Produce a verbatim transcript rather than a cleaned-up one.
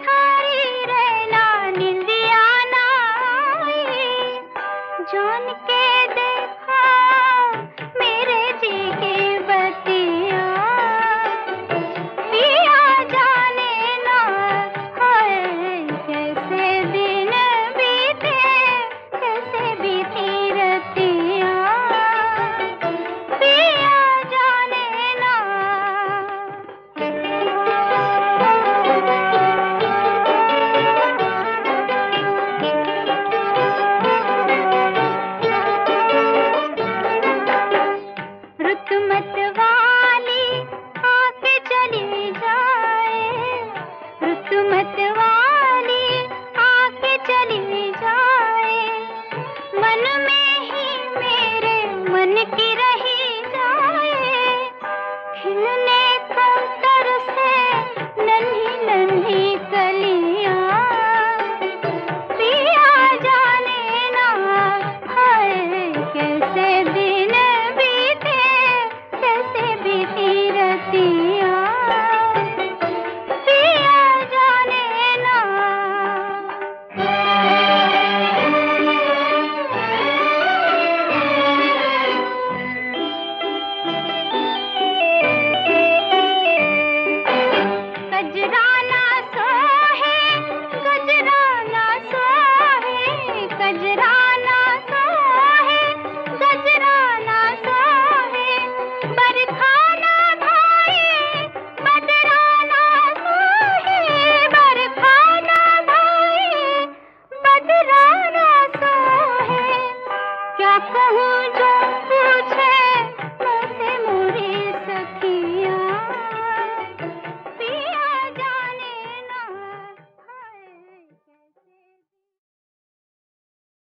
थारी रहना निंदिया ना आई। जान के देखा मेरे जी की बतिया, पिया जाने ना हाय कैसे दिन बीते, कैसे बीती रतिया, पिया जाने ना। रुत मत वाली आके चली जाए, रुत मत वाली आके चली जाए, मन में ही मेरे मन की रही जाए। खिलने को तरसे नन्ही नन्ही कलियां, पिया जाने ना हाय कैसे दिन बीते, कैसे बीती रतिया, पिया जाने ना। कजराना सोहे, गजराना सोहे, कजराना सोहे, गजराना सोहे, बरखाना भाई, बदराना सोहे, बरखाना भाई, बदराना सोहे। क्या कहूँ जो